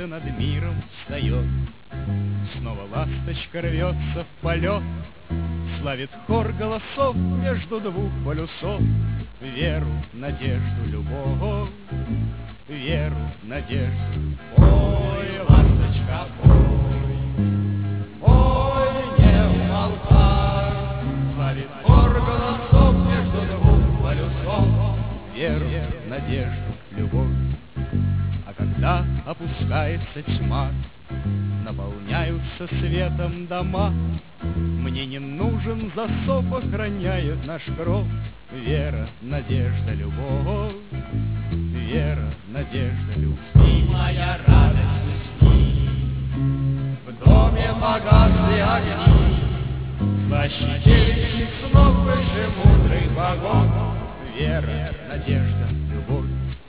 солнце над миром встает, снова ласточка рвется в полет, славит хор голосов между двух полюсов веру, надежду, любовь, веру, надежду. Ой, ласточка, ой, не умолкай, славит хор голосов между двух полюсов веру, надежду, любовь. А когда опускается тьма, наполняются светом дома, мне не нужен засов, охраняет наш кров вера, надежда, любовь, вера, надежда, любовь. Спи, моя радость, усни, в доме погасли огни, слаще девичьих снов, выше мудрых богов, вера, надежда, любовь.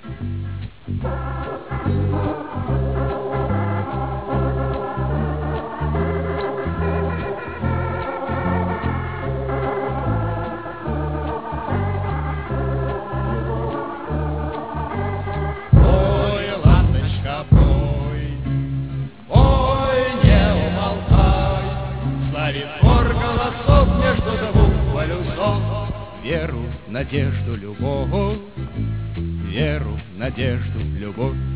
Хор голосов между двух полюсов веру, надежду, любовь, веру, надежду, любовь.